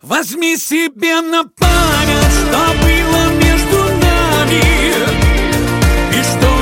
Возьми себе на память, что было между нами и что